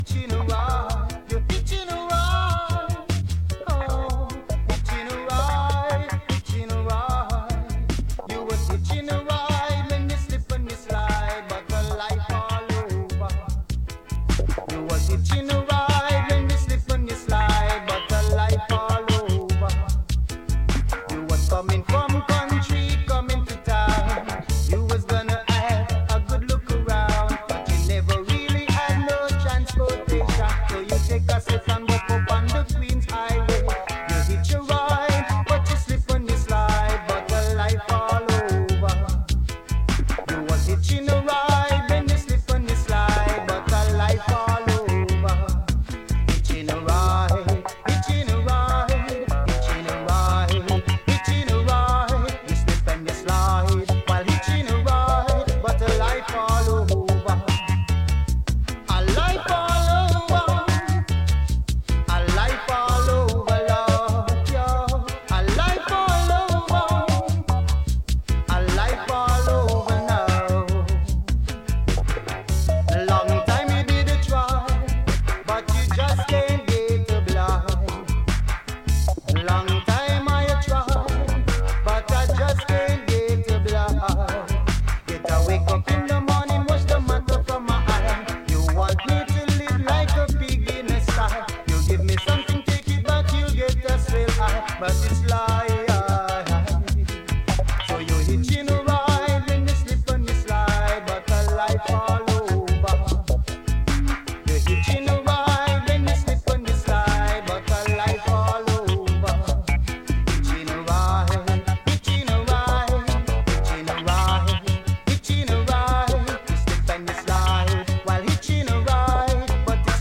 Hitching a ride, you're hitching a ride. Oh, hitching a ride, hitching a ride. You was hitching a ride when you slip and you slide, but the life all over. You was hitching a ride.